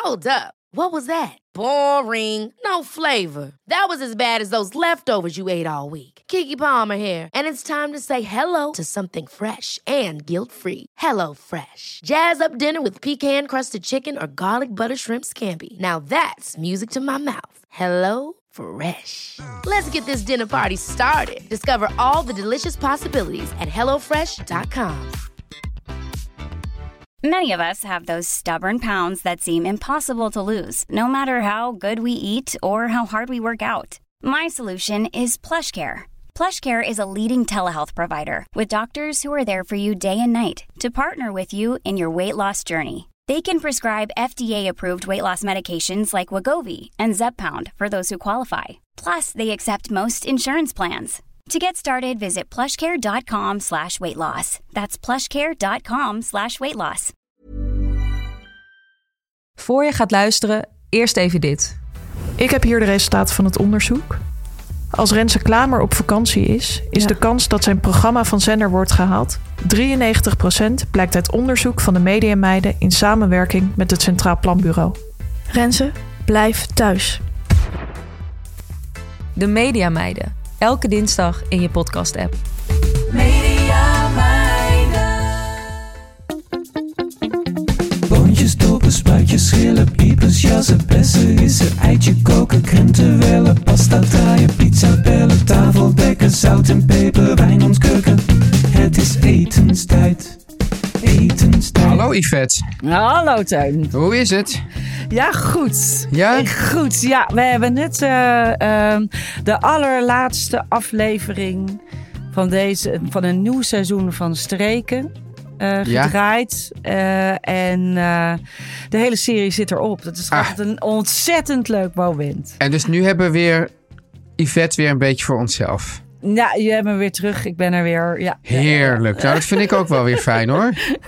Hold up. What was that? Boring. No flavor. That was as bad as those leftovers you ate all week. Keke Palmer here, and it's time to say hello to something fresh and guilt-free. Hello Fresh. Jazz up dinner with pecan-crusted chicken or garlic butter shrimp scampi. Now that's music to my mouth. Hello Fresh. Let's get this dinner party started. Discover all the delicious possibilities at hellofresh.com. Many of us have those stubborn pounds that seem impossible to lose, no matter how good we eat or how hard we work out. My solution is PlushCare. PlushCare is a leading telehealth provider with doctors who are there for you day and night to partner with you in your weight loss journey. They can prescribe FDA-approved weight loss medications like Wegovy and Zepbound for those who qualify. Plus, they accept most insurance plans. To get started, visit plushcare.com/weightloss. That's plushcare.com/weightloss. Voor je gaat luisteren, eerst even dit. Ik heb hier de resultaten van het onderzoek. Als Renze Klamer op vakantie is de kans dat zijn programma van zender wordt gehaald 93%, blijkt uit onderzoek van de Mediameiden in samenwerking met het Centraal Planbureau. Renze, blijf thuis. De Mediameiden. Elke dinsdag in je podcast-app. Boontjes, dopen, spuitjes, schillen, piepers, jassen, bessen, rissen, eitje koken, krenten wellen, pasta draaien, pizza bellen, tafel dekken, zout en peper, wijn ontkurken. Het is etenstijd, etenstijd. Hallo Yvette. Hallo Teun. Hoe is het? Ja, goed. Ja? Goed, ja. We hebben net de allerlaatste aflevering van een nieuw seizoen van Streken gedraaid. En de hele serie zit erop. Dat is echt een ontzettend leuk moment. En dus nu hebben we weer Yvette weer een beetje voor onszelf. Ja, je hebt me weer terug. Ik ben er weer. Ja. Heerlijk. Nou, dat vind ik ook wel weer fijn hoor.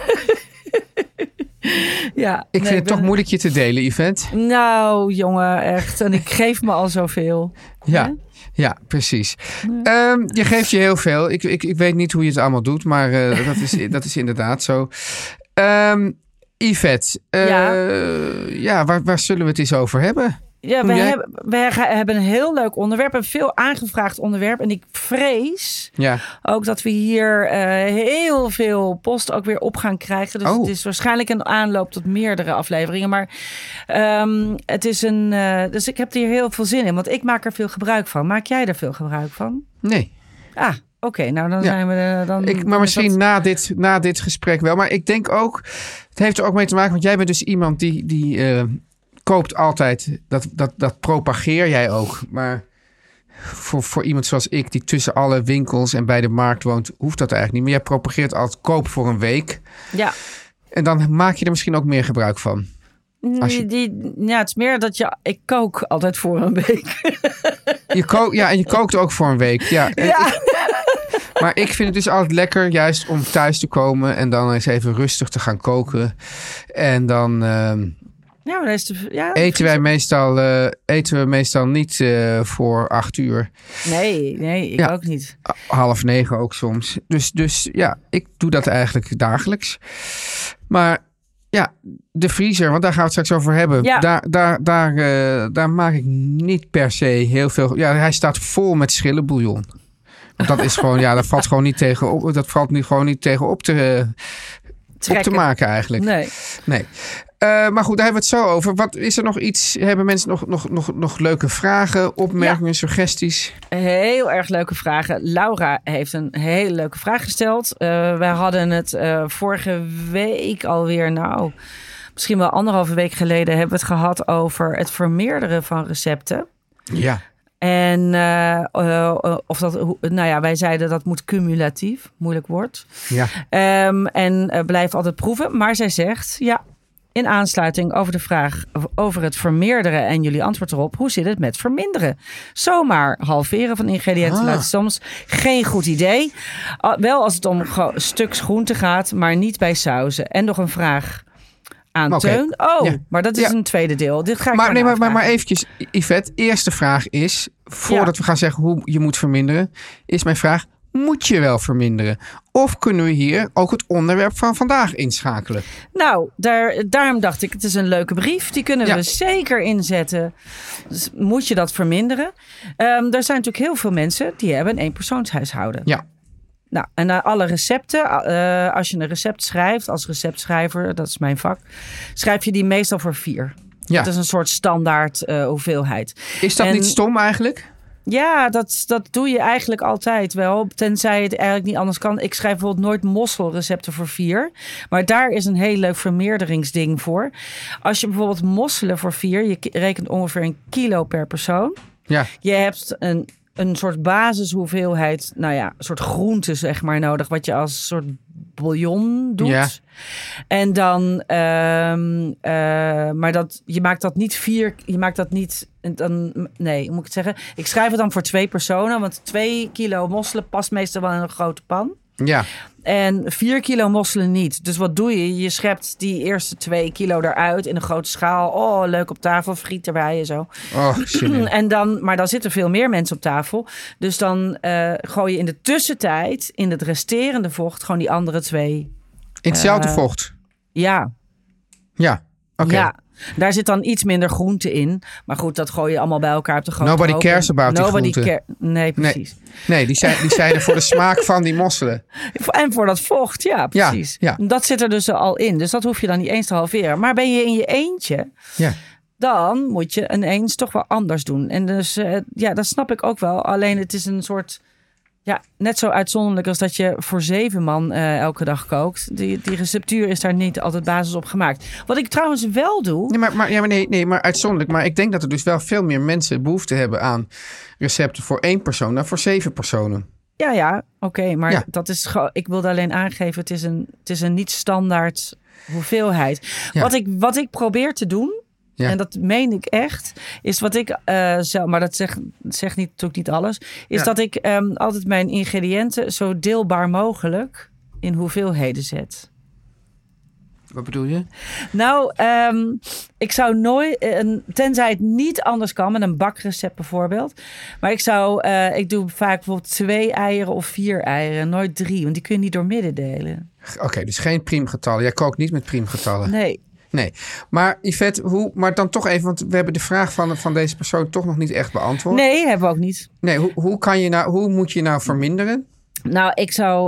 Ja, ik vind het toch moeilijk je te delen, Yvette. Nou, jongen, echt. En ik geef me al zoveel. Ja, ja, precies. Je geeft je heel veel. Ik weet niet hoe je het allemaal doet, maar dat is inderdaad zo. Yvette, waar zullen we het eens over hebben? Ja, we hebben een heel leuk onderwerp. Een veel aangevraagd onderwerp. En ik vrees ook dat we hier heel veel post ook weer op gaan krijgen. Dus het is waarschijnlijk een aanloop tot meerdere afleveringen. Maar het is dus ik heb hier heel veel zin in. Want ik maak er veel gebruik van. Maak jij er veel gebruik van? Nee. Oké, nou dan zijn we maar misschien na dit gesprek wel. Maar ik denk ook, het heeft er ook mee te maken. Want jij bent dus iemand die koopt altijd, dat propageer jij ook. Maar voor iemand zoals ik, die tussen alle winkels en bij de markt woont, hoeft dat eigenlijk niet. Maar jij propageert altijd koop voor een week. Ja. En dan maak je er misschien ook meer gebruik van. Het is meer dat ik kook altijd voor een week. En je kookt ook voor een week. Ja. Maar ik vind het dus altijd lekker juist om thuis te komen en dan eens even rustig te gaan koken. En dan eten we meestal niet voor 8 uur. Nee, ik ook niet. 8:30 ook soms. Dus ja, ik doe dat eigenlijk dagelijks. Maar ja, de vriezer, want daar gaan we het straks over hebben. Ja. Daar maak ik niet per se heel veel. Ja, hij staat vol met schillenbouillon. Want dat is gewoon, dat valt gewoon niet tegen op. Dat valt nu gewoon niet tegen op te maken eigenlijk. Nee. Maar goed, daar hebben we het zo over. Wat is er nog iets? Hebben mensen nog leuke vragen, opmerkingen, suggesties? Heel erg leuke vragen. Laura heeft een hele leuke vraag gesteld. Wij hadden het vorige week alweer, misschien wel 1,5 week geleden, hebben we het gehad over het vermeerderen van recepten. Ja. En wij zeiden dat moet cumulatief, moeilijk woord. Ja. En blijf altijd proeven. Maar zij zegt, in aansluiting over de vraag over het vermeerderen en jullie antwoord erop, hoe zit het met verminderen? Zomaar halveren van ingrediënten lijkt soms geen goed idee. Wel als het om stuks groente gaat, maar niet bij sauzen. En nog een vraag aan Teun. Maar dat is een tweede deel. Dit ga ik maar eventjes, Yvette. Eerste vraag is, voordat we gaan zeggen hoe je moet verminderen, is mijn vraag, moet je wel verminderen? Of kunnen we hier ook het onderwerp van vandaag inschakelen? Nou, daarom dacht ik, het is een leuke brief. Die kunnen we zeker inzetten. Dus moet je dat verminderen? Er zijn natuurlijk heel veel mensen die hebben een eenpersoonshuishouden. Ja. Nou, en alle recepten, als je een recept schrijft als receptschrijver, dat is mijn vak, schrijf je die meestal voor 4. Ja. Dat is een soort standaard hoeveelheid. Is dat niet stom eigenlijk? Ja, dat doe je eigenlijk altijd wel. Tenzij het eigenlijk niet anders kan. Ik schrijf bijvoorbeeld nooit mosselrecepten voor 4. Maar daar is een heel leuk vermeerderingsding voor. Als je bijvoorbeeld mosselen voor 4... je rekent ongeveer 1 kilo per persoon. Ja. Je hebt een soort basishoeveelheid, nou ja, een soort groente zeg maar nodig, wat je als soort bouillon doet. Ja. En dan, maar je maakt dat niet 4, je maakt dat niet, dan, nee, hoe moet ik het zeggen? Ik schrijf het dan voor 2 personen, want 2 kilo mosselen past meestal wel in een grote pan. Ja. En 4 kilo mosselen niet. Dus wat doe je? Je schept die eerste 2 kilo eruit in een grote schaal. Oh, leuk op tafel, friet erbij en zo. Oh, shit. Maar dan zitten veel meer mensen op tafel. Dus dan gooi je in de tussentijd, in het resterende vocht, gewoon die andere 2. In hetzelfde vocht? Ja. Ja, oké. Ja. Daar zit dan iets minder groente in. Maar goed, dat gooi je allemaal bij elkaar op de grote Nobody cares about die groente. Nee, precies. Nee, die zijn er voor de smaak van die mosselen. En voor dat vocht, ja, precies. Ja. Dat zit er dus al in. Dus dat hoef je dan niet eens te halveren. Maar ben je in je eentje, dan moet je ineens toch wel anders doen. En dus, dat snap ik ook wel. Alleen het is een soort... Ja, net zo uitzonderlijk als dat je voor 7 man elke dag kookt. Die receptuur is daar niet altijd basis op gemaakt. Wat ik trouwens wel doe... Maar uitzonderlijk. Maar ik denk dat er dus wel veel meer mensen behoefte hebben aan recepten voor 1 persoon dan voor 7 personen. Ja, oké. Maar dat is gewoon... Ik wilde alleen aangeven, het is een niet standaard hoeveelheid. Ja. Wat ik probeer te doen... Ja. En dat meen ik echt. Is wat ik zelf, maar dat zegt natuurlijk niet alles. Is dat ik altijd mijn ingrediënten zo deelbaar mogelijk in hoeveelheden zet. Wat bedoel je? Nou, ik zou nooit, tenzij het niet anders kan, met een bakrecept bijvoorbeeld. Maar ik doe vaak bijvoorbeeld 2 eieren of 4 eieren, nooit 3, want die kun je niet door midden delen. Oké, dus geen priemgetallen. Jij kookt niet met priemgetallen. Nee, maar Yvette, maar dan toch even, want we hebben de vraag van deze persoon toch nog niet echt beantwoord. Nee, hebben we ook niet. Nee, hoe moet je nou verminderen? Nou, ik zou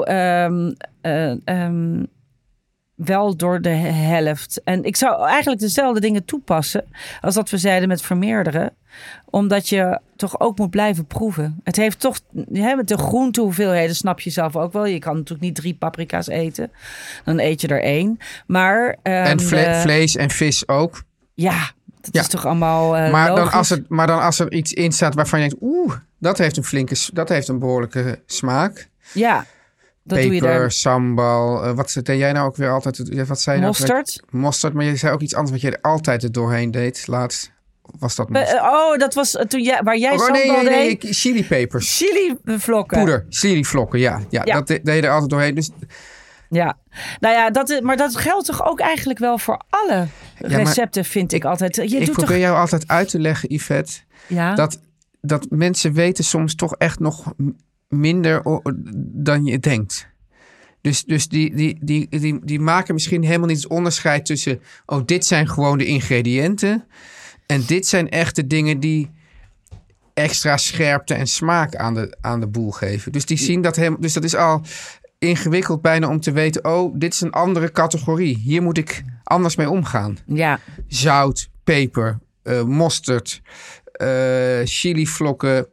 wel door de helft. En ik zou eigenlijk dezelfde dingen toepassen als dat we zeiden met vermeerderen. Omdat je toch ook moet blijven proeven. Het heeft toch, met de groentehoeveelheden snap je zelf ook wel. Je kan natuurlijk niet 3 paprika's eten. Dan eet je er 1. Maar, en vlees en vis ook. Ja, dat is toch allemaal maar dan als er iets in staat waarvan je denkt... dat heeft een behoorlijke smaak. Ja. Dat Peper, doe je daar. sambal. Wat deed jij nou ook weer altijd? Wat zei je mosterd. Nou? Mosterd, maar je zei ook iets anders wat je er altijd er doorheen deed. Laatst was dat mosterd. Dat was toen waar jij sambal deed. Nee, chilipepers. Chilivlokken. Poeder, chilivlokken, ja. Dat deed je er altijd doorheen. Dus... Ja, nou ja, maar dat geldt toch ook eigenlijk wel voor alle recepten, vind ik altijd. Ik probeer jou altijd uit te leggen, Yvette, dat mensen weten soms toch echt nog minder dan je denkt. Dus die maken misschien helemaal niet het onderscheid tussen... dit zijn gewoon de ingrediënten... en dit zijn echt de dingen die extra scherpte en smaak aan de boel geven. Dus die zien dat helemaal... Dus dat is al ingewikkeld bijna om te weten... dit is een andere categorie. Hier moet ik anders mee omgaan. Ja. Zout, peper, mosterd, chilivlokken...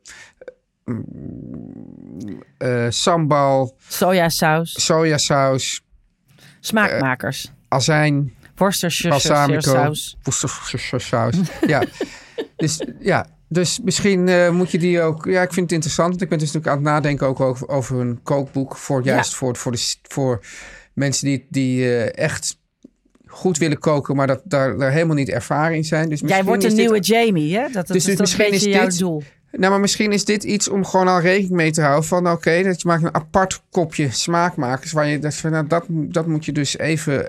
sambal, sojasaus, smaakmakers, azijn, Worcestershire-saus. Dus misschien moet je die ook... Ja, ik vind het interessant. Want ik ben dus natuurlijk aan het nadenken ook over een kookboek voor mensen die echt goed willen koken, maar daar helemaal niet ervaren in zijn. Dus jij wordt een nieuwe Jamie, hè? Dat is een beetje jouw doel. Nou, maar misschien is dit iets om gewoon al rekening mee te houden van... dat je maakt een apart kopje smaakmakers... waar je dat moet je dus even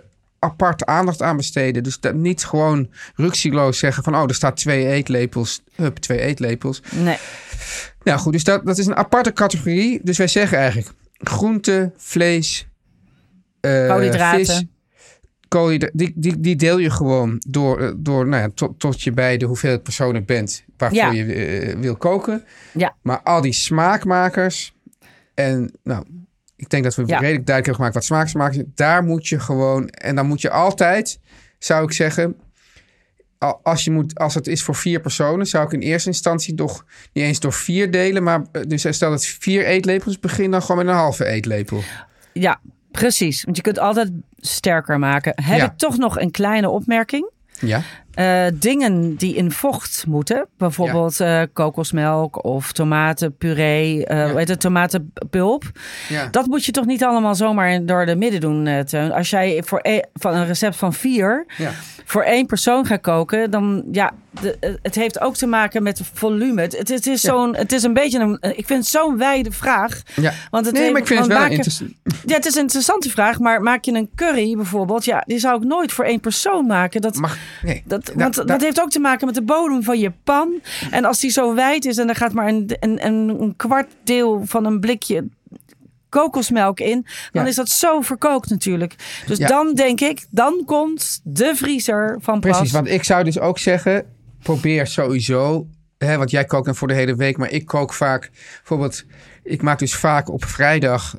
apart aandacht aan besteden. Dus niet gewoon ruksigloos zeggen van... er staat 2 eetlepels. 2 eetlepels. Nee. Nou goed, dus dat is een aparte categorie. Dus wij zeggen eigenlijk groente, vlees, koolhydraten. vis... Die deel je gewoon door tot je bij de hoeveelheid personen bent waarvoor je wil koken. Ja. Maar al die smaakmakers en ik denk dat we redelijk duidelijk hebben gemaakt wat smaakmakers zijn. Daar moet je gewoon, en dan moet je altijd, zou ik zeggen, als het is voor 4 personen, zou ik in eerste instantie toch niet eens door 4 delen, maar dus stel dat 4 eetlepels, begin dan gewoon met een halve eetlepel. Ja. Precies, want je kunt altijd sterker maken. Heb ik toch nog een kleine opmerking? Ja. Dingen die in vocht moeten. Bijvoorbeeld kokosmelk of tomatenpuree. Tomatenpulp. Ja. Dat moet je toch niet allemaal zomaar door de midden doen, Teun. Als jij van een recept van 4... Ja. Voor 1 persoon gaat koken, dan het heeft ook te maken met volume. Het is een beetje ik vind het zo'n wijde vraag. Ja. Want maar ik vind het wel interessant. Ja, het is een interessante vraag, maar maak je een curry bijvoorbeeld, die zou ik nooit voor 1 persoon maken. Dat heeft ook te maken met de bodem van je pan. En als die zo wijd is en er gaat maar een kwart deel van een blikje kokosmelk in, dan is dat zo verkookt natuurlijk. Dus dan denk ik, dan komt de vriezer van pas. Precies, want ik zou dus ook zeggen, probeer sowieso, want jij kookt dan voor de hele week, maar ik kook vaak, bijvoorbeeld, ik maak dus vaak op vrijdag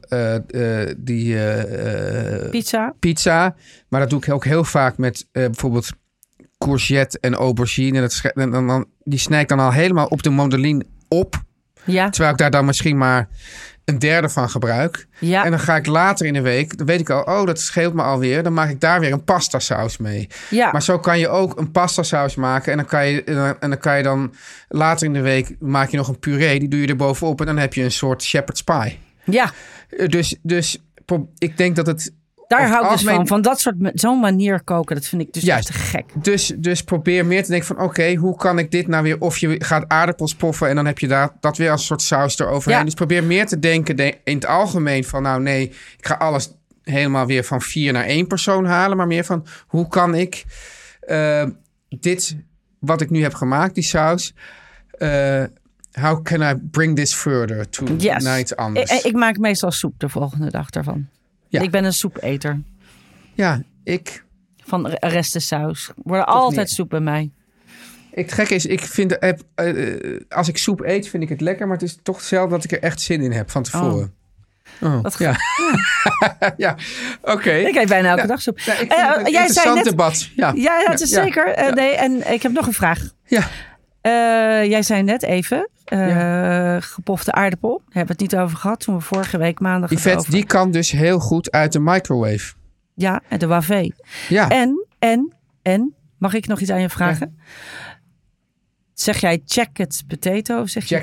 pizza, maar dat doe ik ook heel vaak met bijvoorbeeld courgette en aubergine. En die snij ik dan al helemaal op de mandoline op, terwijl ik daar dan misschien maar een derde van gebruik. Ja. En dan ga ik later in de week, dan weet ik al, dat scheelt me alweer. Dan maak ik daar weer een pastasaus mee. Ja. Maar zo kan je ook een pastasaus maken. En dan kan je dan later in de week maak je nog een puree. Die doe je er bovenop en dan heb je een soort shepherd's pie. Ja. Dus ik denk dat het... Daar hou ik dus van dat soort, zo'n manier koken. Dat vind ik dus echt te gek. Dus probeer meer te denken van oké, hoe kan ik dit nou weer... Of je gaat aardappels poffen en dan heb je dat weer als een soort saus eroverheen. Ja. Dus probeer meer te denken in het algemeen van ik ga alles helemaal weer van 4 naar 1 persoon halen. Maar meer van hoe kan ik dit, wat ik nu heb gemaakt, die saus... how can I bring this further naar iets anders? Ik maak meestal soep de volgende dag daarvan. Ja. Ik ben een soepeter. Ja, ik... Van restensaus. Worden altijd soep bij mij. Het gekke is, ik vind... als ik soep eet, vind ik het lekker. Maar het is toch zelden dat ik er echt zin in heb van tevoren. Wat ja. Ja, oké. Ik eet bijna elke dag soep. Nou, ik vind het een interessant debat. Ja, dat is zeker. Nee, en ik heb nog een vraag. Ja. Jij zei net even... gepofte aardappel. Daar hebben we het niet over gehad toen we vorige week maandag... Yvette, die kan dus heel goed uit de microwave. Ja, en de wavé. Ja. En, mag ik nog iets aan je vragen? Ja. Zeg jij jacket potato? Of zeg je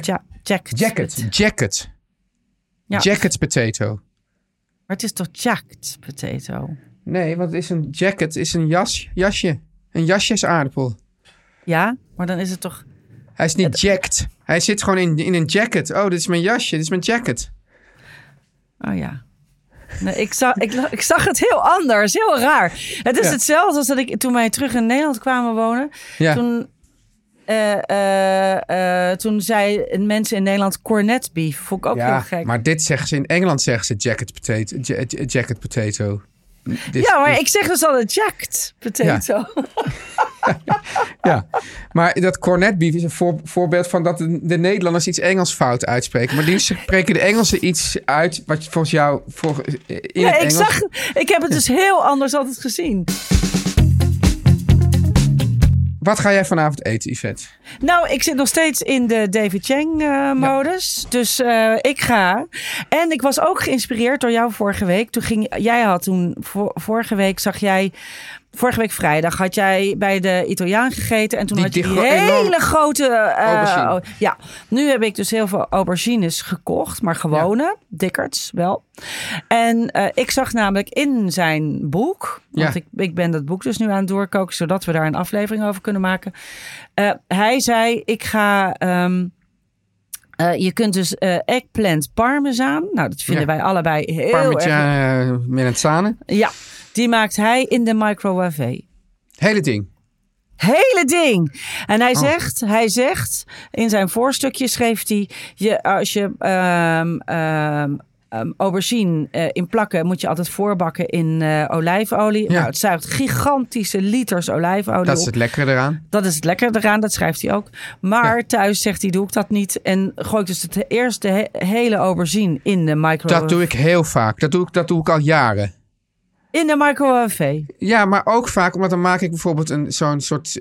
jacket? Ja. Jacket potato. Maar het is toch jacket potato? Nee, want het is een jacket, is een jasje. Een jasjesaardappel. Ja, maar dan is het toch... Hij is niet jacked. Hij zit gewoon in een jacket. Oh, dit is mijn jasje. Dit is mijn jacket. Oh ja. Nee, ik zag het heel anders. Heel raar. Het is hetzelfde als dat toen wij terug in Nederland kwamen wonen. Ja. Toen zei mensen in Nederland cornet beef. Vond ik ook heel gek. Maar dit zeggen ze in Engeland jacket potato. Maar ik zeg dus al een jacked potato. Ja, maar dat cornet beef is een voorbeeld van dat de Nederlanders iets Engels fout uitspreken. Maar die spreken de Engelsen iets uit wat volgens jou in het Engels... Ik heb het dus heel anders altijd gezien. Wat ga jij vanavond eten, Yvette? Nou, ik zit nog steeds in de David Chang modus. Ja. Dus ik ga. En ik was ook geïnspireerd door jou vorige week. Vorige week vrijdag had jij bij de Italiaan gegeten. En toen had je die hele grote... aubergine. Nu heb ik dus heel veel aubergines gekocht. Maar gewone, dikkerts wel. En ik zag namelijk in zijn boek... Want ik ben dat boek dus nu aan het doorkoken... zodat we daar een aflevering over kunnen maken. Hij zei, ik ga... je kunt dus eggplant parmesan. Nou, dat vinden wij allebei heel erg... Melanzane. Ja. Die maakt hij in de microwave. Hele ding. Hele ding. En hij zegt, in zijn voorstukje schreef hij, als je aubergine in plakken moet je altijd voorbakken in olijfolie. Ja. Nou, het zuigt gigantische liters olijfolie Dat is op. het lekkere eraan. Dat is het lekkere eraan, dat schrijft hij ook. Maar thuis zegt hij, doe ik dat niet. En gooi ik dus het eerste hele aubergine in de microwave. Dat doe ik heel vaak. Dat doe ik al jaren. In de microwave? Ja, maar ook vaak, omdat dan maak ik bijvoorbeeld zo'n soort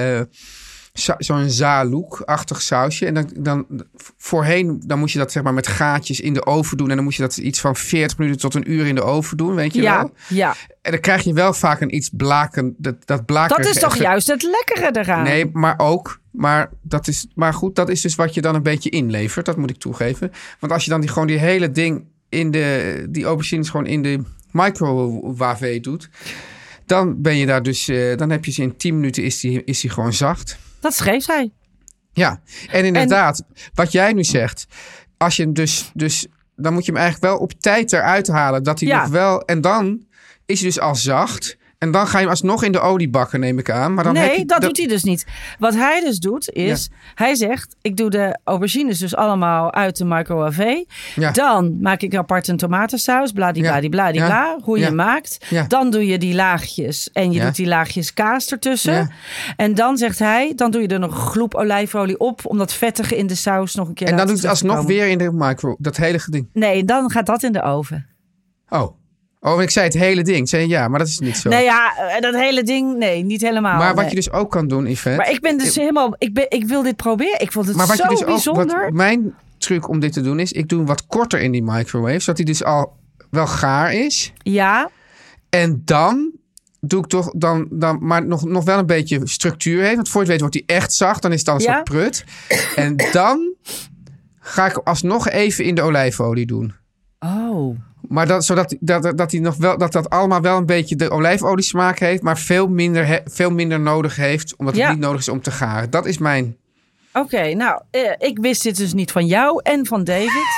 zo'n zalouk-achtig sausje. En dan voorheen, dan moest je dat zeg maar met gaatjes in de oven doen. En dan moest je dat iets van 40 minuten tot een uur in de oven doen, weet je wel? Ja. En dan krijg je wel vaak een iets dat blakerige. Dat is toch juist het lekkere eraan? Nee, maar ook. Maar goed, dat is dus wat je dan een beetje inlevert. Dat moet ik toegeven. Want als je dan gewoon die hele ding die aubergines gewoon in de microwave doet, dan ben je daar dus, dan heb je ze in 10 minuten is die gewoon zacht. Dat schreef hij. Ja, en inderdaad, wat jij nu zegt, als je hem dus dan moet je hem eigenlijk wel op tijd eruit halen, dat hij nog wel, en dan is hij dus al zacht. En dan ga je hem alsnog in de olie bakken, neem ik aan. Maar dan doet hij dus niet. Wat hij dus doet, is... Hij zegt, ik doe de aubergines dus allemaal uit de microwave. Ja. Dan maak ik apart een tomatensaus. Bladibladibladibla. Hoe je maakt. Ja. Dan doe je die laagjes. En je doet die laagjes kaas ertussen. Ja. En dan zegt hij, dan doe je er nog een gloep olijfolie op. Om dat vettige in de saus nog een keer en dan doet het het alsnog weer in de micro. Dat hele ding. Nee, dan gaat dat in de oven. Oh, ik zei het hele ding. Ik zei ja, maar dat is niet zo. Nee, ja, dat hele ding, nee, niet helemaal. Maar wat je dus ook kan doen, Yvette. Maar ik ben dus ik wil dit proberen. Ik vond het maar wat zo je dus bijzonder. Wat mijn truc om dit te doen is, ik doe hem wat korter in die microwave, zodat hij dus al wel gaar is. Ja. En dan doe ik toch maar nog wel een beetje structuur heeft. Want voor je het weet wordt hij echt zacht. Dan is het al een soort prut. En dan ga ik alsnog even in de olijfolie doen. Oh. Maar zodat hij nog wel, dat allemaal wel een beetje de olijfolie smaak heeft, maar veel minder nodig heeft, omdat het niet nodig is om te garen. Dat is mijn. Oké, nou, ik wist dit dus niet van jou en van David.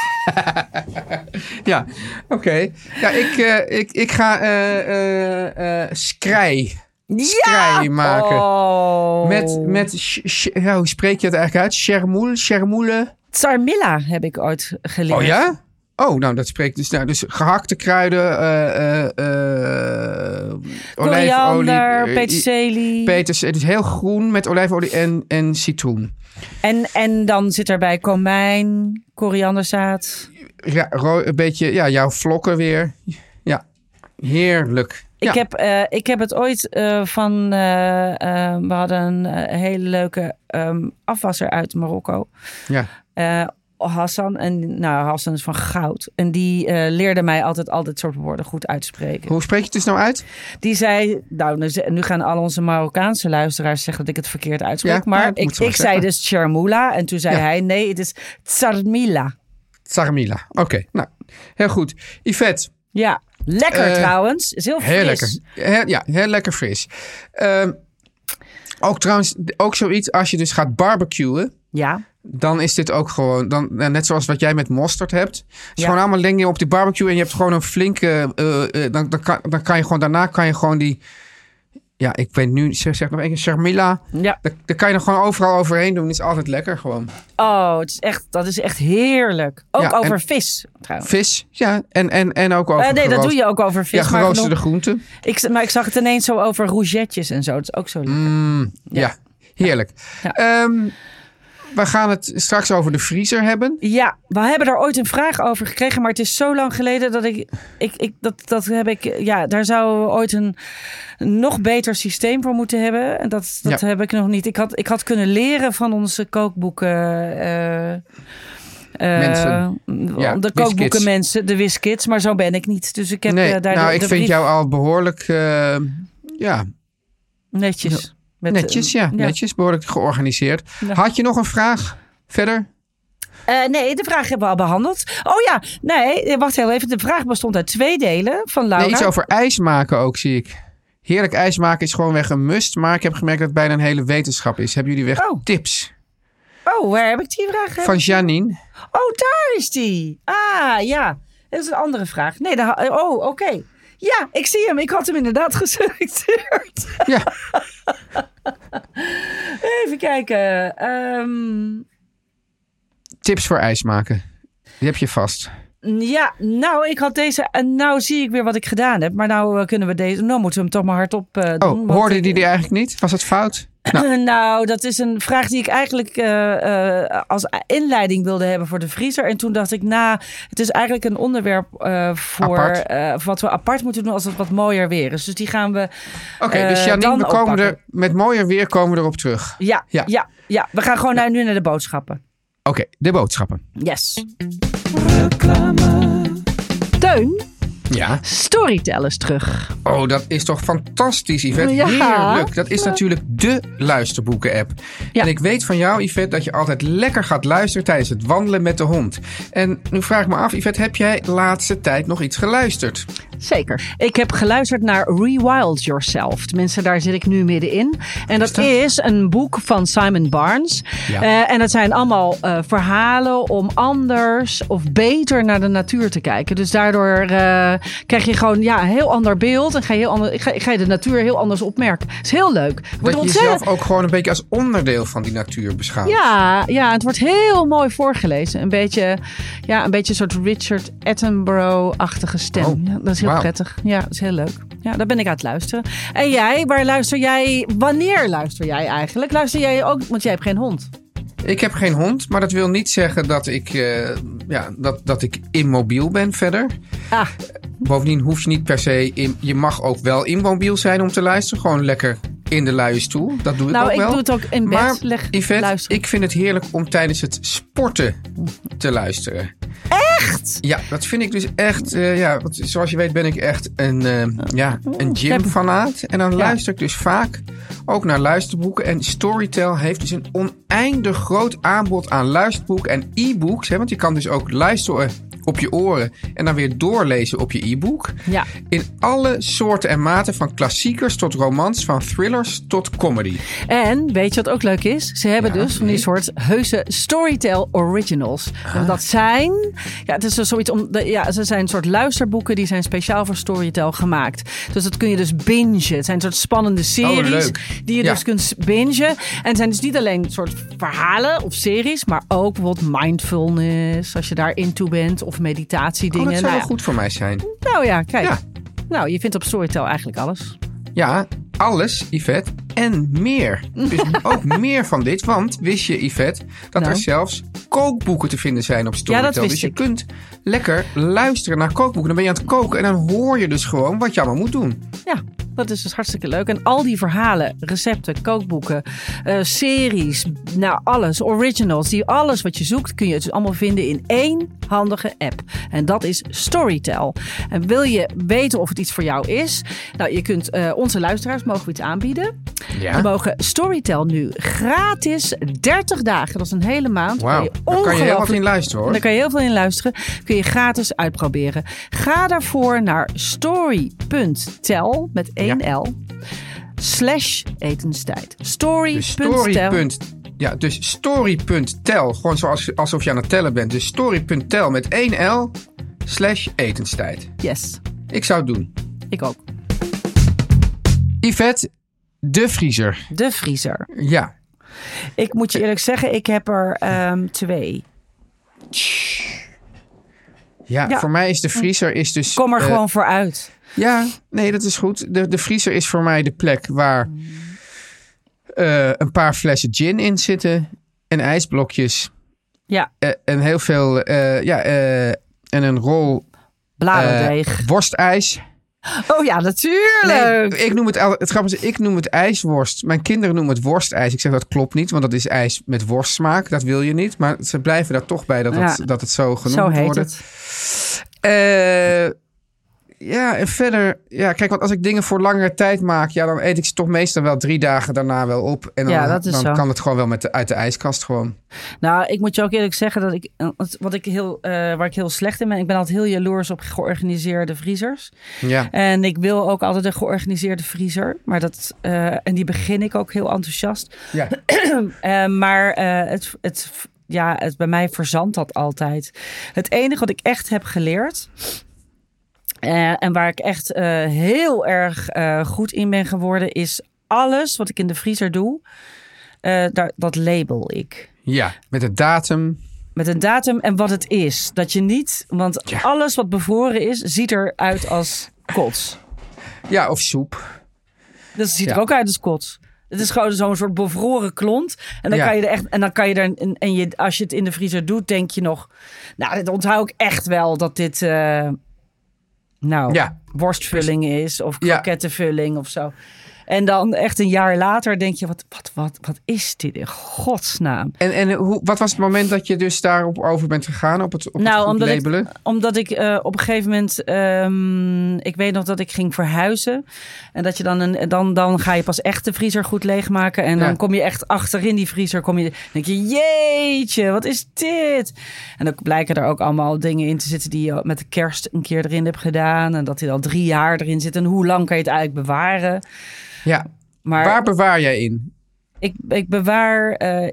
Ja, oké. Ja, ik ga skrij maken. Oh. Met hoe spreek je het eigenlijk uit? Chermoule? Tsarmilla heb ik ooit geleerd. Oh ja? Oh, nou dat spreekt dus gehakte kruiden, koriander, olijfolie, peterselie. Het is heel groen met olijfolie en citroen. En dan zit erbij komijn, korianderzaad. Ja, een beetje, jouw vlokken weer. Ja, heerlijk. Ik heb het ooit we hadden een hele leuke afwasser uit Marokko. Ja. Hassan. En Hassan is van goud. En die leerde mij altijd al dit soort woorden goed uitspreken. Hoe spreek je het dus nou uit? Die zei, nu gaan al onze Marokkaanse luisteraars zeggen dat ik het verkeerd uitspreek. Ja, maar ik zei dus Chermoula. En toen zei hij, nee, het is Tsarmilla. Tsarmilla, oké. Nou, heel goed. Yvette. Ja, lekker trouwens. Is heel fris. Lekker. Heel lekker fris. Ook trouwens, ook zoiets als je dus gaat barbecuen. Ja. Dan is dit ook gewoon, net zoals wat jij met mosterd hebt. Het is gewoon allemaal dingen op die barbecue en je hebt gewoon een flinke, dan kan je gewoon, daarna kan je gewoon die, ik weet nu, zeg nog één keer, Chermilla. Ja. Daar kan je er gewoon overal overheen doen. Is altijd lekker gewoon. Oh, dat is echt heerlijk. Ook over vis trouwens. Vis, ja. En ook over nee, dat doe je ook over vis. Ja, geroosterde groenten. Maar ik zag het ineens zo over rougetjes en zo. Dat is ook zo lekker. Ja, heerlijk. Ja. We gaan het straks over de vriezer hebben. Ja, we hebben daar ooit een vraag over gekregen. Maar het is zo lang geleden dat daar zou ooit een nog beter systeem voor moeten hebben. En dat heb ik nog niet. Ik had kunnen leren van onze kookboeken. Mensen. De kookboeken mensen, de WizKids. Maar zo ben ik niet. Dus ik heb ik vind jou al behoorlijk netjes. Netjes, behoorlijk georganiseerd. Ja. Had je nog een vraag verder? Nee, de vraag hebben we al behandeld. Oh ja, nee, wacht heel even. De vraag bestond uit 2 delen van Laura. Nee, iets over ijs maken ook, zie ik. Heerlijk ijs maken is gewoon weg een must. Maar ik heb gemerkt dat het bijna een hele wetenschap is. Hebben jullie tips? Oh, waar heb ik die vraag? Van Janine. Oh, daar is die. Ah, ja. Dat is een andere vraag. Nee, oké. Ja, ik zie hem. Ik had hem inderdaad geselecteerd. Ja. Even kijken. Tips voor ijs maken. Die heb je vast. Ja, nou, ik had deze. En nou zie ik weer wat ik gedaan heb. Maar nou kunnen we deze. Nou moeten we hem toch maar hardop doen. Hoorde die eigenlijk niet? Was het fout? Nou, dat is een vraag die ik eigenlijk als inleiding wilde hebben voor de vriezer. En toen dacht ik, het is eigenlijk een onderwerp voor wat we apart moeten doen als het wat mooier weer is. Dus die gaan we dus Janine, met mooier weer komen we erop terug. Ja. We gaan gewoon nu naar de boodschappen. Oké, de boodschappen. Yes. Reclame. Teun, Ja. Storytel is terug. Oh, dat is toch fantastisch, Yvette. Ja. Heerlijk. Dat is natuurlijk de luisterboeken-app. Ja. En ik weet van jou, Yvette, dat je altijd lekker gaat luisteren tijdens het wandelen met de hond. En nu vraag ik me af, Yvette, heb jij de laatste tijd nog iets geluisterd? Zeker. Ik heb geluisterd naar Rewild Yourself. Tenminste, daar zit ik nu middenin. En dat is een boek van Simon Barnes. Ja. En dat zijn allemaal verhalen om anders of beter naar de natuur te kijken. Dus daardoor krijg je gewoon een heel ander beeld. En ga je de natuur heel anders opmerken. Dat is heel leuk. Dat je jezelf ook gewoon een beetje als onderdeel van die natuur beschouwt. Ja, het wordt heel mooi voorgelezen. Een beetje een soort Richard Attenborough-achtige stem. Oh, ja, dat is heel prettig. Ja, dat is heel leuk. Ja, daar ben ik aan het luisteren. En jij, waar luister jij? Wanneer luister jij eigenlijk? Luister jij ook? Want jij hebt geen hond. Ik heb geen hond, maar dat wil niet zeggen dat dat ik immobiel ben verder. Bovendien hoef je niet per se... Je mag ook wel immobiel zijn om te luisteren. Gewoon lekker in de luie stoel. Dat doe ik ook wel. Nou, ik doe het ook in bed. Maar Yvette, ik vind het heerlijk om tijdens het sporten te luisteren. Echt? Ja, dat vind ik dus echt... want zoals je weet ben ik echt een gymfanaat. En dan luister ik dus vaak ook naar luisterboeken. En Storytel heeft dus een oneindig groot aanbod aan luisterboeken en e-books. Want je kan dus ook luisteren op je oren en dan weer doorlezen op je e-book. Ja. In alle soorten en maten, van klassiekers tot romans, van thrillers tot comedy. En weet je wat ook leuk is? Ze hebben dus van die soort heuse Storytel originals. En dat zijn... Ja, het is dus zoiets ze zijn een soort luisterboeken die zijn speciaal voor Storytel gemaakt. Dus dat kun je dus bingen. Het zijn een soort spannende series die je dus kunt bingen. En het zijn dus niet alleen een soort verhalen of series, maar ook bijvoorbeeld mindfulness, als je daar into bent, of meditatiedingen. Dat zou wel goed voor mij zijn. Nou ja, kijk. Ja. Nou, je vindt op Storytel eigenlijk alles. Ja, alles, Yvette, en meer. Dus ook meer van dit. Want wist je, Yvette, dat er zelfs kookboeken te vinden zijn op Storytel. Ja, dat wist dus je kunt lekker luisteren naar kookboeken. Dan ben je aan het koken en dan hoor je dus gewoon wat je allemaal moet doen. Ja, dat is dus hartstikke leuk. En al die verhalen, recepten, kookboeken, series, alles, originals, alles wat je zoekt, kun je het dus allemaal vinden in één handige app. En dat is Storytel. En wil je weten of het iets voor jou is? Nou, je kunt onze luisteraars mogen we iets aanbieden. Ja. We mogen Storytel nu gratis 30 dagen. Dat is een hele maand. Wauw, daar kan je heel wat in luisteren hoor. Daar kan je heel veel in luisteren. Kun je gratis uitproberen. Ga daarvoor naar story.tel met 1 L /etenstijd. Story.tel. Dus story.tel. Gewoon alsof je aan het tellen bent. Dus story.tel met 1 L /etenstijd. Yes. Ik zou het doen. Ik ook. Yvette, de vriezer. De vriezer. Ja. Ik moet je eerlijk zeggen, ik heb er 2. Ja, voor mij is de vriezer is dus... Kom er gewoon voor uit. Ja, nee, dat is goed. De vriezer is voor mij de plek waar een paar flessen gin in zitten. En ijsblokjes. Ja. En heel veel... en een rol... bladerdeeg. Worstijs. Oh ja, natuurlijk. Nee, het grappige is, ik noem het ijsworst. Mijn kinderen noemen het worstijs. Ik zeg dat klopt niet, want dat is ijs met worstsmaak. Dat wil je niet. Maar ze blijven daar toch bij dat het zo genoemd wordt. Zo heet het. En verder... Ja, kijk, want als ik dingen voor langere tijd maak... Ja, dan eet ik ze toch meestal wel 3 dagen daarna wel op. En dan kan het gewoon wel uit de ijskast gewoon. Nou, ik moet je ook eerlijk zeggen dat waar ik heel slecht in ben... Ik ben altijd heel jaloers op georganiseerde vriezers. Ja. En ik wil ook altijd een georganiseerde vriezer. Maar en die begin ik ook heel enthousiast. Ja. Maar bij mij verzandt dat altijd. Het enige wat ik echt heb geleerd... En waar ik echt heel erg goed in ben geworden... is alles wat ik in de vriezer doe, dat label ik. Ja, met een datum. Met een datum en wat het is. Dat je niet... Want alles wat bevroren is, ziet eruit als kots. Ja, of soep. Dat ziet er ook uit als kots. Het is gewoon zo'n soort bevroren klont. En dan kan je er echt... En dan kan je er... als je het in de vriezer doet, denk je nog... Nou, dit onthoud ik echt wel dat dit... worstvulling is. Of krokettenvulling of zo. En dan echt een jaar later denk je, wat is dit in godsnaam? En wat was het moment dat je dus daarop over bent gegaan, op het labelen? Omdat ik op een gegeven moment, ik weet nog dat ik ging verhuizen. En dat je dan ga je pas echt de vriezer goed leegmaken. En dan kom je echt achterin die vriezer, denk je, jeetje, wat is dit? En dan blijken er ook allemaal dingen in te zitten die je met de kerst een keer erin hebt gedaan. En dat die al 3 jaar erin zit. En hoe lang kan je het eigenlijk bewaren? Ja, maar waar bewaar jij in? Ik bewaar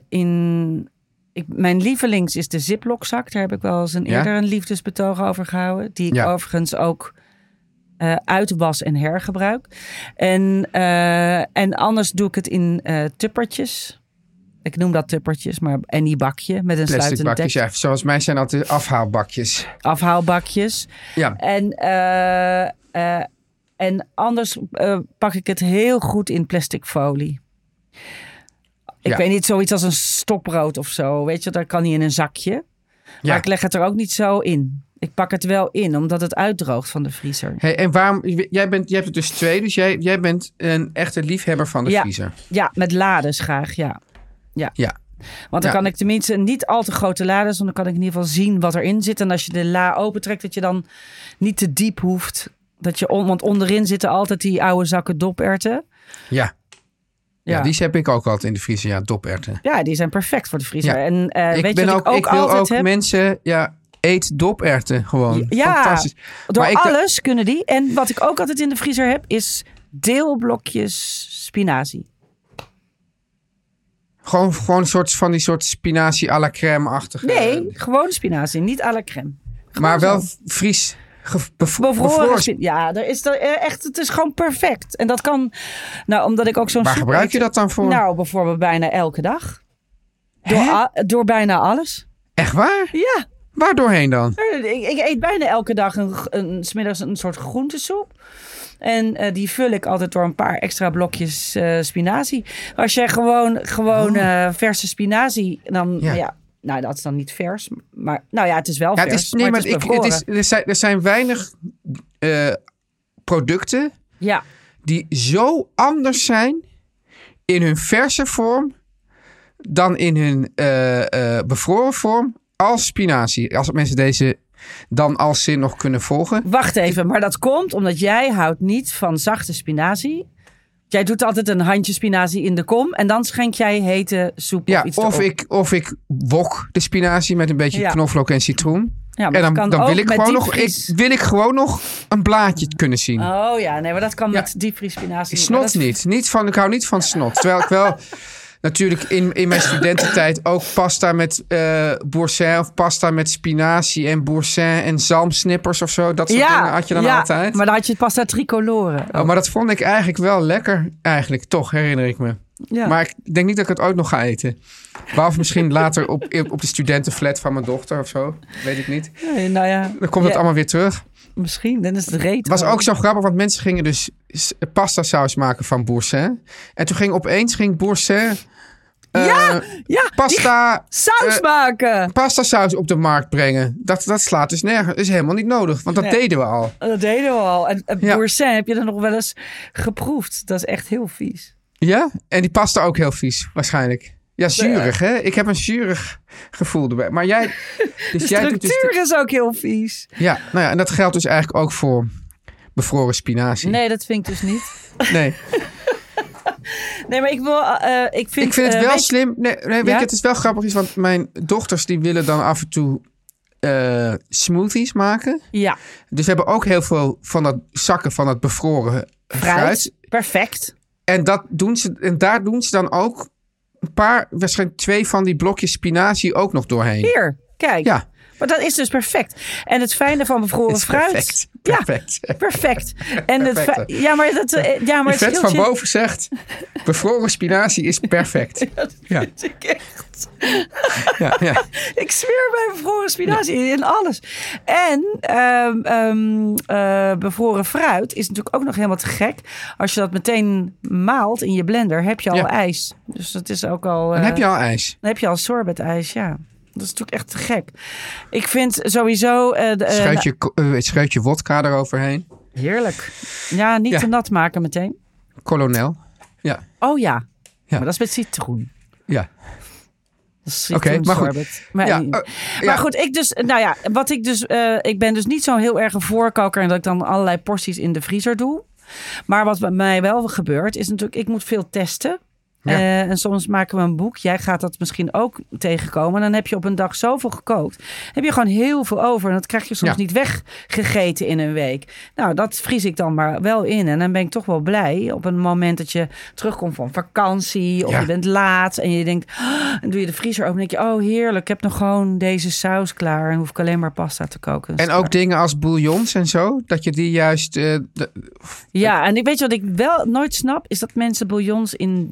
mijn lievelings is de Ziploc-zak. Daar heb ik wel eens eerder een liefdesbetoog over gehouden. Die ik overigens ook uitwas en hergebruik. En anders doe ik het in tuppertjes. Ik noem dat tuppertjes, maar die bakje met een sluitend dek. Plastic bakjes, zoals mij zijn altijd afhaalbakjes. Afhaalbakjes. Ja. En anders pak ik het heel goed in plastic folie. Ik weet niet, zoiets als een stokbrood of zo. Weet je, daar kan niet in een zakje. Maar ik leg het er ook niet zo in. Ik pak het wel in, omdat het uitdroogt van de vriezer. Hey, en waarom? Jij hebt er dus 2, dus jij bent een echte liefhebber van de vriezer. Ja, met lades graag, ja. Want dan kan ik tenminste niet al te grote lades, want dan kan ik in ieder geval zien wat erin zit. En als je de la opentrekt, dat je dan niet te diep hoeft... want onderin zitten altijd die oude zakken doperwten. Ja, die heb ik ook altijd in de vriezer. Ja, doperwten. Ja, die zijn perfect voor de vriezer. Ja. En ik wil ook mensen... eet doperwten gewoon. Ja, fantastisch. Alles kunnen die. En wat ik ook altijd in de vriezer heb, is deelblokjes spinazie. Gewoon een soort spinazie à la crème-achtige... Nee, gewoon spinazie, niet à la crème. Gewoon maar wel Fries... Bevroren. Ja, het is gewoon perfect. En dat kan, omdat ik ook zo'n... Waar gebruik je dat dan voor? Nou, bijvoorbeeld bijna elke dag. Door bijna alles. Echt waar? Ja. Waar doorheen dan? Ik eet bijna elke dag 's middags een soort groentesoep. En die vul ik altijd door een paar extra blokjes spinazie. Als je gewoon verse spinazie, dan... Nou, dat is dan niet vers. Maar het is wel vers. Er zijn weinig producten die zo anders zijn in hun verse vorm dan in hun bevroren vorm als spinazie. Als mensen deze dan als zin nog kunnen volgen. Wacht even, maar dat komt omdat jij houdt niet van zachte spinazie. Jij doet altijd een handje spinazie in de kom en dan schenk jij hete soep of iets erop. Of ik wok de spinazie met een beetje knoflook en citroen. Ja, maar en dan wil ik gewoon nog een blaadje kunnen zien. Oh ja, nee, maar dat kan met diepvriesspinazie. Snot niet. Ik hou niet van snot. Terwijl ik wel natuurlijk in mijn studententijd ook pasta met boursin of pasta met spinazie en boursin en zalmsnippers of zo. Dat soort dingen had je dan altijd. Maar dan had je pasta tricolore. Oh, maar dat vond ik eigenlijk wel lekker. Eigenlijk, toch herinner ik me. Ja. Maar ik denk niet dat ik het ooit nog ga eten. Behalve misschien later op de studentenflat van mijn dochter of zo. Weet ik niet. Dan komt het allemaal weer terug. Misschien, dan is het retro. Het was ook zo grappig, want mensen gingen dus pasta saus maken van boursin. En toen ging boursin pasta saus maken. Pasta saus op de markt brengen. Dat slaat dus nergens. Dat is helemaal niet nodig, want dat deden we al. Dat deden we al. En boursin heb je dan nog wel eens geproefd. Dat is echt heel vies. Ja? En die pasta ook heel vies, waarschijnlijk. Ja, zuurig, hè? Ik heb een zuurig gevoel erbij. Maar jij... Dus de structuur is ook heel vies. Ja, en dat geldt dus eigenlijk ook voor bevroren spinazie. Nee, dat vind ik dus niet. Nee. Nee, maar ik vind het wel slim. Nee, weet je, het is wel grappig, want mijn dochters die willen dan af en toe smoothies maken. Ja. Dus we hebben ook heel veel van dat zakken van dat bevroren fruit. Perfect. En daar doen ze dan ook waarschijnlijk 2 van die blokjes spinazie ook nog doorheen. Hier, kijk. Ja. Maar dat is dus perfect. En het fijne van bevroren fruit... Perfect. Ja, perfect. En maar het vet van boven zegt... bevroren spinazie is perfect. Ja, dat vind ik echt. Ja. Ik zweer bij bevroren spinazie in alles. En bevroren fruit is natuurlijk ook nog helemaal te gek. Als je dat meteen maalt in je blender, heb je al ijs. Dus dat is ook al... Dan heb je al ijs. Dan heb je al sorbet-ijs, ja. Dat is natuurlijk echt te gek. Ik vind sowieso... Scheutje wodka eroverheen. Heerlijk. Ja, niet te nat maken meteen. Kolonel. Ja. Oh ja. Maar dat is met citroen. Ja. Oké, maar goed. Maar goed, ik ben dus niet zo heel erg een voorkoker en dat ik dan allerlei porties in de vriezer doe. Maar wat bij mij wel gebeurt, is natuurlijk, ik moet veel testen. Ja. En soms maken we een boek. Jij gaat dat misschien ook tegenkomen. En dan heb je op een dag zoveel gekookt. Heb je gewoon heel veel over. En dat krijg je soms niet weggegeten in een week. Nou, dat vries ik dan maar wel in. En dan ben ik toch wel blij op een moment dat je terugkomt van vakantie. Of je bent laat. En je denkt, en doe je de vriezer open. En denk je, oh heerlijk. Ik heb nog gewoon deze saus klaar. En hoef ik alleen maar pasta te koken. En ook dingen als bouillons en zo. Dat je die juist... Ja, en weet je wat ik wel nooit snap? Is dat mensen bouillons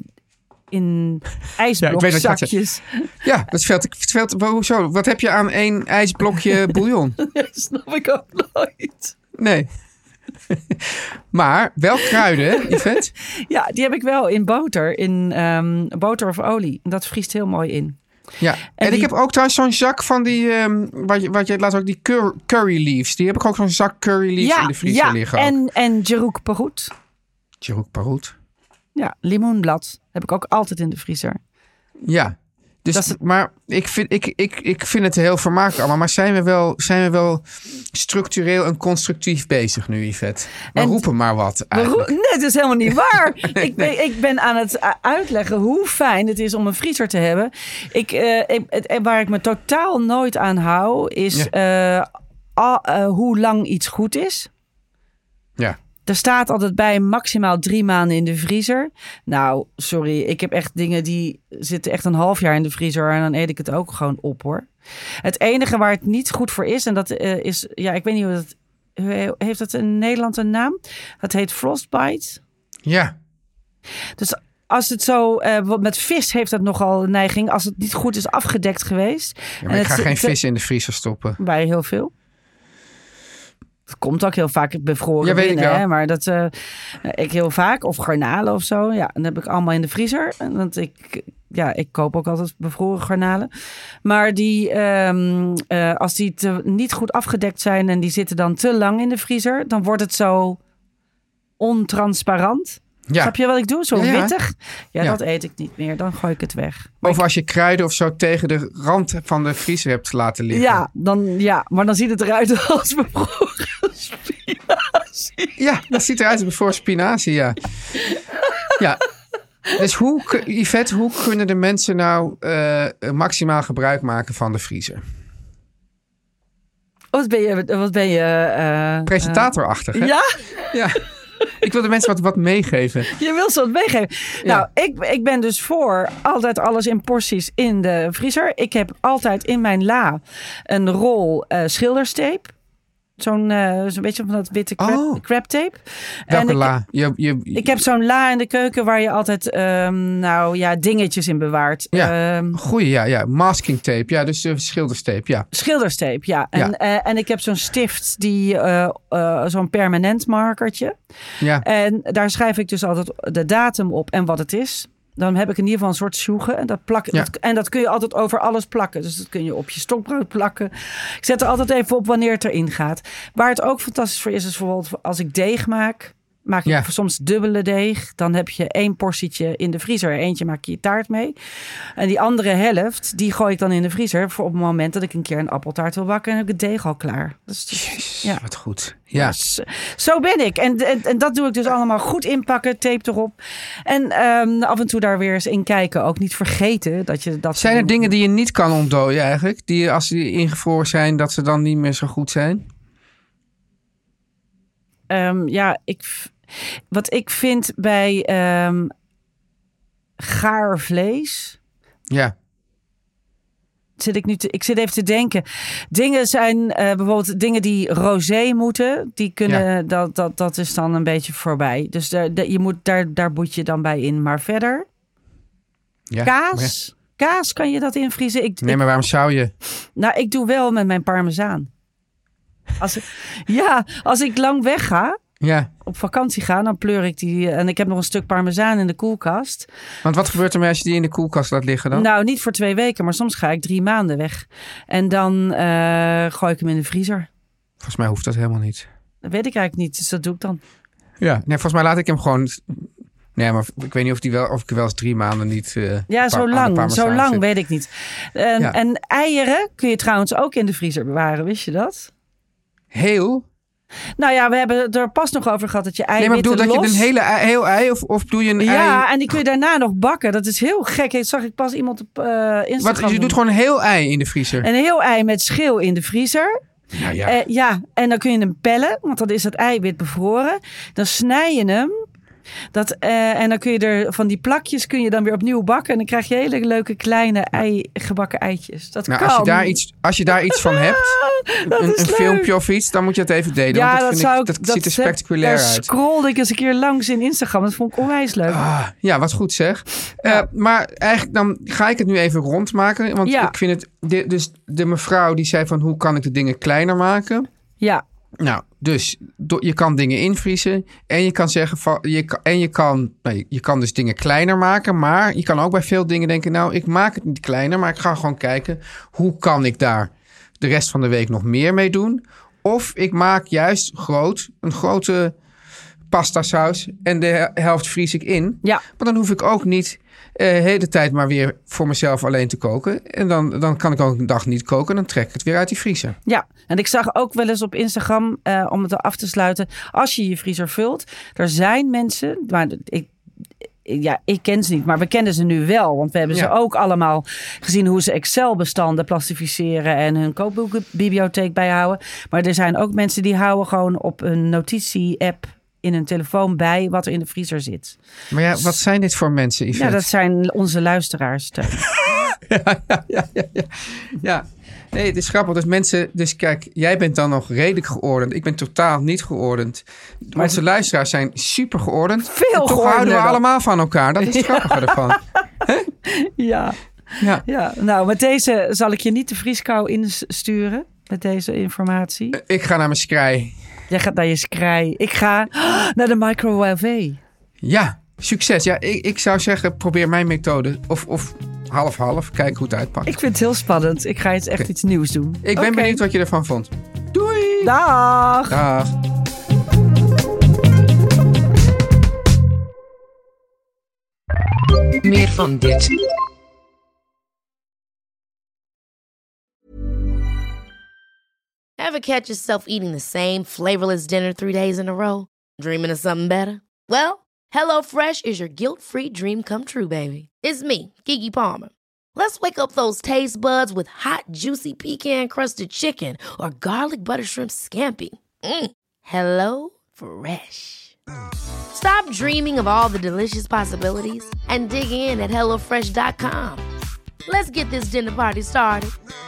in ijsblokzakjes. Ja, dat is veel te... Hoezo? Wat heb je aan 1 ijsblokje bouillon? Dat snap ik ook nooit. Nee. Maar wel kruiden, Yvette? Ja, die heb ik wel in boter. In boter of olie. Dat vriest heel mooi in. Ja, en ik heb ook trouwens zo'n zak van die... wat je laatst ook, die curry leaves. Die heb ik ook zo'n zak curry leaves in de vriezer liggen. En Jerouk Parout. Jerouk Parout. Ja, limoenblad heb ik ook altijd in de vriezer. Ja, dus, maar ik vind het heel vermakelijk allemaal. Maar zijn we wel structureel en constructief bezig nu, Yvette? We roepen maar wat eigenlijk. Nee, dat is helemaal niet waar. Ik ben aan het uitleggen hoe fijn het is om een vriezer te hebben. Waar ik me totaal nooit aan hou, is hoe lang iets goed is. Ja. Er staat altijd bij maximaal 3 maanden in de vriezer. Nou, sorry. Ik heb echt dingen die zitten echt een half jaar in de vriezer. En dan eet ik het ook gewoon op, hoor. Het enige waar het niet goed voor is. En dat is... Ja, ik weet niet hoe dat... Heeft het in Nederland een naam? Dat heet frostbite. Ja. Dus als het zo... met vis heeft dat nogal een neiging. Als het niet goed is afgedekt geweest. Ja, maar ik ga geen vis in de vriezer stoppen. Bij heel veel. Het komt ook heel vaak bevroren binnen, hè? Maar dat ik heel vaak, of garnalen of zo. Ja, dan heb ik allemaal in de vriezer. Want ik koop ook altijd bevroren garnalen. Maar die, als die niet goed afgedekt zijn en die zitten dan te lang in de vriezer, dan wordt het zo ontransparant. Ja. Snap je wat ik doe? Zo wittig. Ja, dat eet ik niet meer. Dan gooi ik het weg. Of als je kruiden of zo tegen de rand van de vriezer hebt laten liggen. Maar dan ziet het eruit als bevroren spinazie. Ja, dat ziet eruit als bevroren spinazie, ja. Ja. Dus Yvette, hoe kunnen de mensen nou maximaal gebruik maken van de vriezer? Wat ben je presentatorachtig, hè? Ja? Ja. Ik wil de mensen wat meegeven. Je wil ze wat meegeven. Ja. Nou, ik ben dus voor altijd alles in porties in de vriezer. Ik heb altijd in mijn la een rol schilderstape. Zo'n beetje van dat witte crab tape. Welke la? Ik heb zo'n la in de keuken waar je altijd dingetjes in bewaart. Ja, goeie, ja. Masking tape. Ja, dus schilderstape, ja. Schilderstape, ja. En ik heb zo'n stift, zo'n permanent markertje. Ja. En daar schrijf ik dus altijd de datum op en wat het is. Dan heb ik in ieder geval een soort sjoegen. En dat kun je altijd over alles plakken. Dus dat kun je op je stokbrood plakken. Ik zet er altijd even op wanneer het erin gaat. Waar het ook fantastisch voor is bijvoorbeeld als ik deeg maak je soms dubbele deeg. Dan heb je 1 portietje in de vriezer. Eentje maak je je taart mee. En die andere helft, die gooi ik dan in de vriezer voor op het moment dat ik een keer een appeltaart wil bakken en heb ik het deeg al klaar. Dus, wat goed. Ja. Dus, zo ben ik. En dat doe ik dus allemaal goed inpakken, tape erop. En af en toe daar weer eens in kijken. Ook niet vergeten dat je dat... Zijn er dingen die je niet kan ontdooien eigenlijk? Die als die ingevroren zijn, dat ze dan niet meer zo goed zijn? Wat ik vind bij gaar vlees. Ja. Ik zit even te denken. Dingen zijn bijvoorbeeld dingen die rosé moeten. Die kunnen, dat is dan een beetje voorbij. Dus daar boet je dan bij in. Maar verder, kaas. Kaas, kan je dat invriezen? Maar waarom zou je? Nou, ik doe wel met mijn parmezaan. Als ik lang wegga, op vakantie ga, dan pleur ik die. En ik heb nog een stuk parmezaan in de koelkast. Want wat gebeurt er als je die in de koelkast laat liggen dan? Nou, niet voor 2 weken, maar soms ga ik 3 maanden weg. En dan gooi ik hem in de vriezer. Volgens mij hoeft dat helemaal niet. Dat weet ik eigenlijk niet, dus dat doe ik dan. Ja, volgens mij laat ik hem gewoon... Nee, maar ik weet niet of ik wel eens 3 maanden niet... zo lang weet ik niet. En eieren kun je trouwens ook in de vriezer bewaren, wist je dat? Heel? Nou ja, we hebben er pas nog over gehad dat je eiwitten maar bedoel dat je een heel ei of doe je een ei? Ja, en die kun je daarna nog bakken. Dat is heel gek. Dat zag ik pas iemand op Instagram. Wat, je doet gewoon een heel ei in de vriezer? Een heel ei met schil in de vriezer. En dan kun je hem pellen, want dan is het eiwit bevroren. Dan snij je hem. En dan kun je er van die plakjes kun je dan weer opnieuw bakken. En dan krijg je hele leuke kleine gebakken eitjes. Dat kan. Als je daar iets van hebt, een filmpje of iets, dan moet je het even delen. Ja, want dat ziet er spectaculair uit. Daar scrollde ik eens een keer langs in Instagram. Dat vond ik onwijs leuk. Ja, wat goed zeg. Maar eigenlijk dan ga ik het nu even rondmaken. Want ik vind het... Dus de mevrouw die zei van hoe kan ik de dingen kleiner maken? Ja. Nou, dus je kan dingen invriezen en je kan zeggen je kan dus dingen kleiner maken, maar je kan ook bij veel dingen denken, nou, ik maak het niet kleiner, maar ik ga gewoon kijken hoe kan ik daar de rest van de week nog meer mee doen? Of ik maak juist een grote pasta saus en de helft vries ik in. Ja. Maar dan hoef ik ook niet de hele tijd maar weer voor mezelf alleen te koken. En dan kan ik ook een dag niet koken. Dan trek ik het weer uit die vriezer. Ja, en ik zag ook wel eens op Instagram, om het af te sluiten, als je je vriezer vult. Er zijn mensen, maar ik ken ze niet, maar we kennen ze nu wel. Want we hebben ze ook allemaal gezien hoe ze Excel-bestanden plastificeren en hun kookboekenbibliotheek bijhouden. Maar er zijn ook mensen die houden gewoon op een notitie-app in hun telefoon bij wat er in de vriezer zit. Maar wat zijn dit voor mensen, Yvette? Ja, dat zijn onze luisteraars. Ja. Nee, het is grappig. Dus mensen... Dus kijk, jij bent dan nog redelijk geordend. Ik ben totaal niet geordend. Maar onze luisteraars zijn super geordend. Veel en toch houden we allemaal van elkaar. Dat is het grappige ervan. Ja. Nou, met deze zal ik je niet de vrieskou insturen. Met deze informatie. Ik ga naar mijn skrij. Jij gaat naar je skrij. Ik ga naar de microwave. Ja, succes. Ja, ik zou zeggen, probeer mijn methode. Of half-half. Kijk hoe het uitpakt. Ik vind het heel spannend. Ik ga echt iets nieuws doen. Ik ben benieuwd wat je ervan vond. Doei! Dag! Meer van dit. Ever catch yourself eating the same flavorless dinner 3 days in a row? Dreaming of something better? Well, HelloFresh is your guilt-free dream come true, baby. It's me, Keke Palmer. Let's wake up those taste buds with hot, juicy pecan-crusted chicken or garlic butter shrimp scampi. Hello Fresh. Stop dreaming of all the delicious possibilities and dig in at HelloFresh.com. Let's get this dinner party started.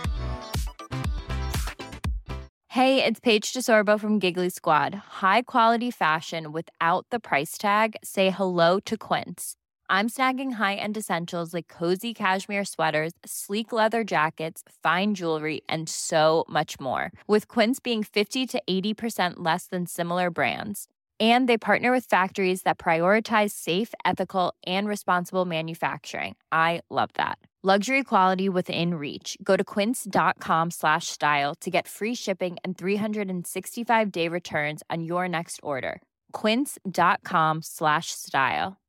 Hey, it's Paige DeSorbo from Giggly Squad. High quality fashion without the price tag. Say hello to Quince. I'm snagging high-end essentials like cozy cashmere sweaters, sleek leather jackets, fine jewelry, and so much more. With Quince being 50 to 80% less than similar brands. And they partner with factories that prioritize safe, ethical, and responsible manufacturing. I love that. Luxury quality within reach. Go to quince.com/style to get free shipping and 365-day returns on your next order. Quince.com/style.